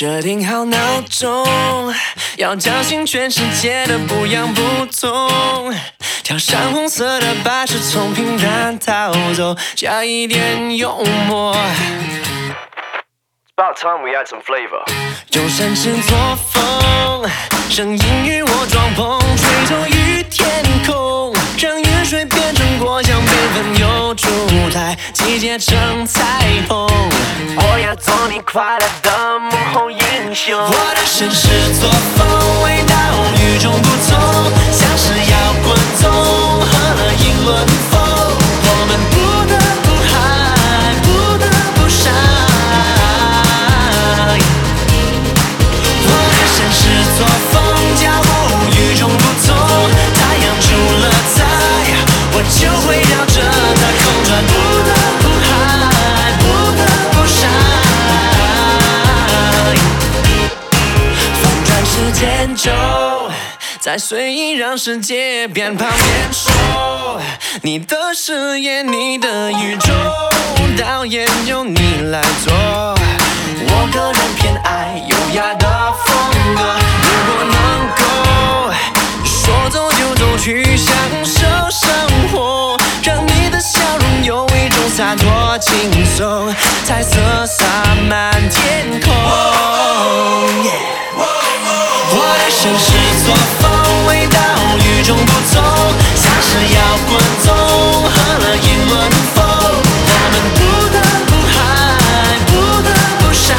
设定好闹钟，要叫醒全世界的不痒不痛。跳上红色的巴士，从平淡逃走，加一点幽默。 It's about time we add some flavor. 用绅士作风，声音与我撞碰，吹走于天空，让雨水变成果酱，缤纷又出台，集结成彩虹。 我要做你快乐的幕后英雄。 我的绅士作风，味道与众不同，像是摇滚综合了英伦风。我们不得不嗨，不得不傻。我的绅士作风，脚步与众不同，太阳出了彩，我就会绕着它空转，不得不嗨，不得不傻。反转时间轴，再随意让世界边跑边说，你的视野，你的宇宙，导演由你来做。我个人偏爱优雅的风格，如果能够说走就走，去享受生活，让你的笑容有一种洒脱轻松，彩色洒满天空。我的绅士作风，味道与众不同，像是摇滚综合了英伦风。我们不得不嗨，不得不傻。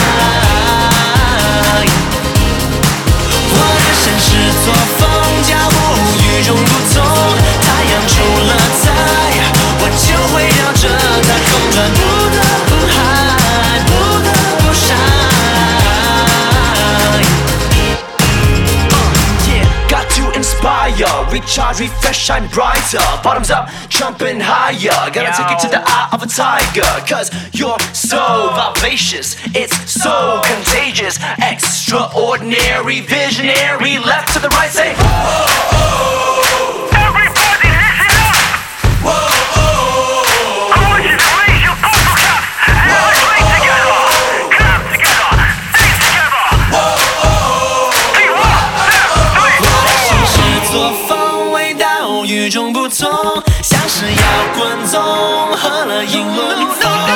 我的绅士作风，脚步与众不同，太阳出了彩，我就会绕着它空转，不得不嗨，不得不傻。 Got to inspire, recharge, refresh, shine brighter. Bottoms up, jumping higher. Gotta take it to the eye of a tiger. Cause you're so vivacious, it's so contagious. Extraordinary, visionary. Left to the right, say whoa, oh, oh. Everybody listen up. Whoa, oh, oh. I want you to raise your bottle caps and let's play together. Clap together, sing together. Whoa, oh, oh. Be one, two, three. 绅士作风，味道与众不同，像是摇滚综合了英伦风。